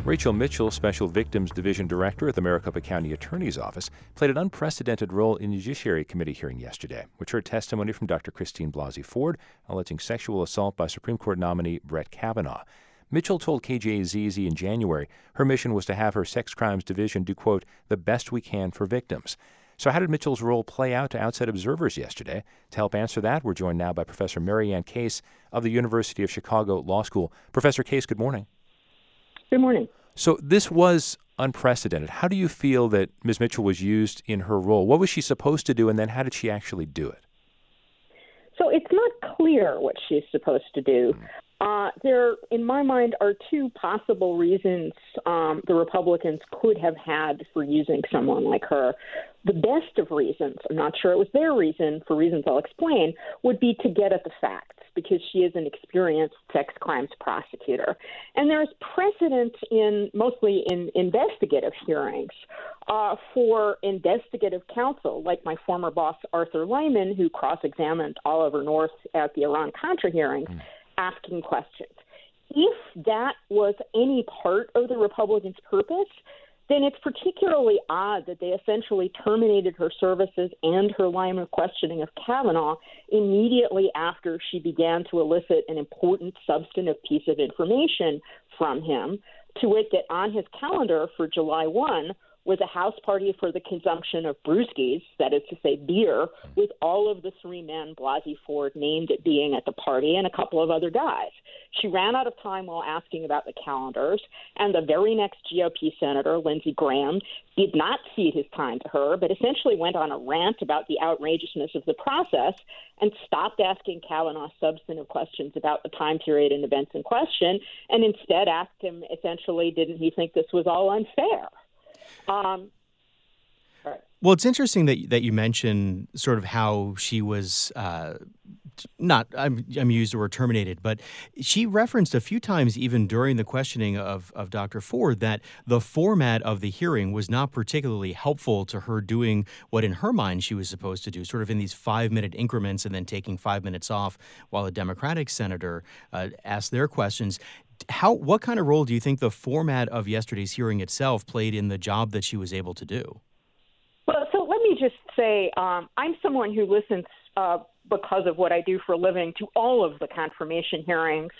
Rachel Mitchell, Special Victims Division Director at the Maricopa County Attorney's Office, played an unprecedented role in the Judiciary Committee hearing yesterday, which heard testimony from Dr. Christine Blasey Ford alleging sexual assault by Supreme Court nominee Brett Kavanaugh. Mitchell told KJZZ in January her mission was to have her sex crimes division do, quote, the best we can for victims. So how did Mitchell's role play out to outside observers yesterday? To help answer that, we're joined now by Professor Mary Ann Case of the University of Chicago Law School. Professor Case, good morning. Good morning. So this was unprecedented. How do you feel that Ms. Mitchell was used in her role? What was she supposed to do, and then how did she actually do it? So it's not clear what she's supposed to do. There, in my mind, are two possible reasons the Republicans could have had for using someone like her. The best of reasons, I'm not sure it was their reason, for reasons I'll explain, would be to get at the facts, because she is an experienced sex crimes prosecutor. And there's precedent mostly in investigative hearings for investigative counsel, like my former boss, Arthur Lyman, who cross-examined Oliver North at the Iran-Contra hearings, asking questions. If that was any part of the Republicans' purpose, then it's particularly odd that they essentially terminated her services and her line of questioning of Kavanaugh immediately after she began to elicit an important substantive piece of information from him, to wit that on his calendar for July 1 was a house party for the consumption of brewskis, that is to say beer, with all of the three men Blasey Ford named at being at the party and a couple of other guys. She ran out of time while asking about the calendars, and the very next GOP senator, Lindsey Graham, did not cede his time to her, but essentially went on a rant about the outrageousness of the process and stopped asking Kavanaugh substantive questions about the time period and events in question, and instead asked him essentially, didn't he think this was all unfair? Well, it's interesting that you mention sort of how she was I'm used the word terminated, but she referenced a few times even during the questioning of Dr. Ford that the format of the hearing was not particularly helpful to her doing what in her mind she was supposed to do, sort of in these 5-minute increments and then taking 5 minutes off while a Democratic senator asked their questions. What kind of role do you think the format of yesterday's hearing itself played in the job that she was able to do? Well, so let me just say I'm someone who listens because of what I do for a living to all of the confirmation hearings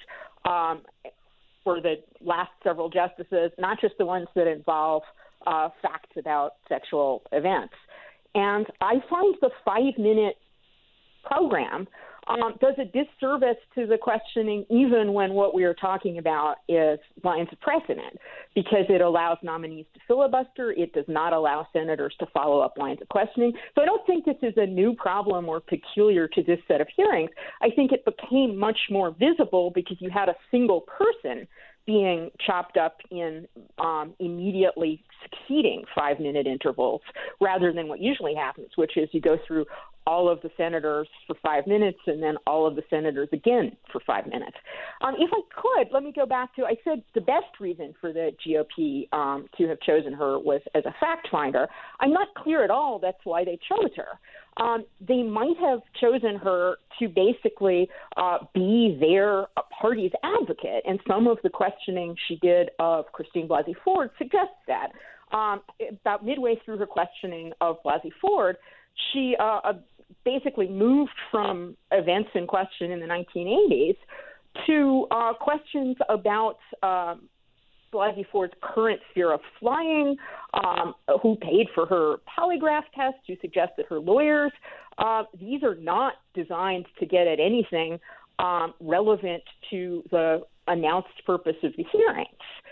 for the last several justices, not just the ones that involve facts about sexual events. And I find the 5-minute program does a disservice to the questioning, even when what we are talking about is lines of precedent, because it allows nominees to filibuster. It does not allow senators to follow up lines of questioning. So I don't think this is a new problem or peculiar to this set of hearings. I think it became much more visible because you had a single person being chopped up in immediately succeeding 5-minute intervals, rather than what usually happens, which is you go through all of the senators for 5 minutes and then all of the senators again for 5 minutes. If I could, let me go back to, I said the best reason for the GOP to have chosen her was as a fact finder. I'm not clear at all that's why they chose her. They might have chosen her to basically be their party's advocate, and some of the questioning she did of Christine Blasey Ford suggests that. About midway through her questioning of Blasey Ford, she basically moved from events in question in the 1980s to questions about Blasey Ford's current fear of flying, who paid for her polygraph test, who suggested her lawyers. These are not designed to get at anything relevant to the announced purpose of the hearings.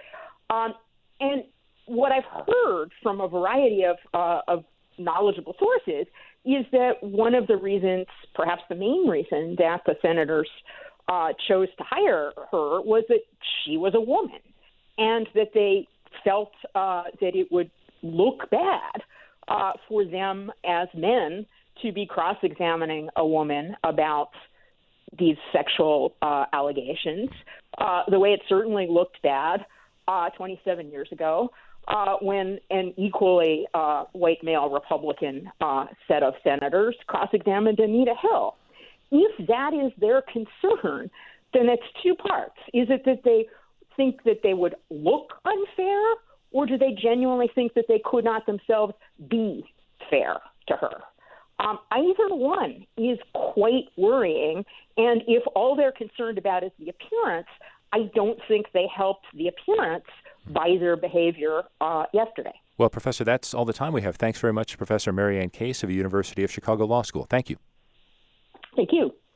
And what I've heard from a variety of knowledgeable sources is that one of the reasons, perhaps the main reason, that the senators chose to hire her was that she was a woman, and that they felt that it would look bad for them as men to be cross-examining a woman about these sexual allegations, the way it certainly looked bad 27 years ago when an equally white male Republican set of senators cross-examined Anita Hill. If that is their concern, then it's two parts. Is it that they think that they would look unfair, or do they genuinely think that they could not themselves be fair to her? Either one is quite worrying, and if all they're concerned about is the appearance, I don't think they helped the appearance by their behavior yesterday. Well, Professor, that's all the time we have. Thanks very much, Professor Mary Ann Case of the University of Chicago Law School. Thank you. Thank you.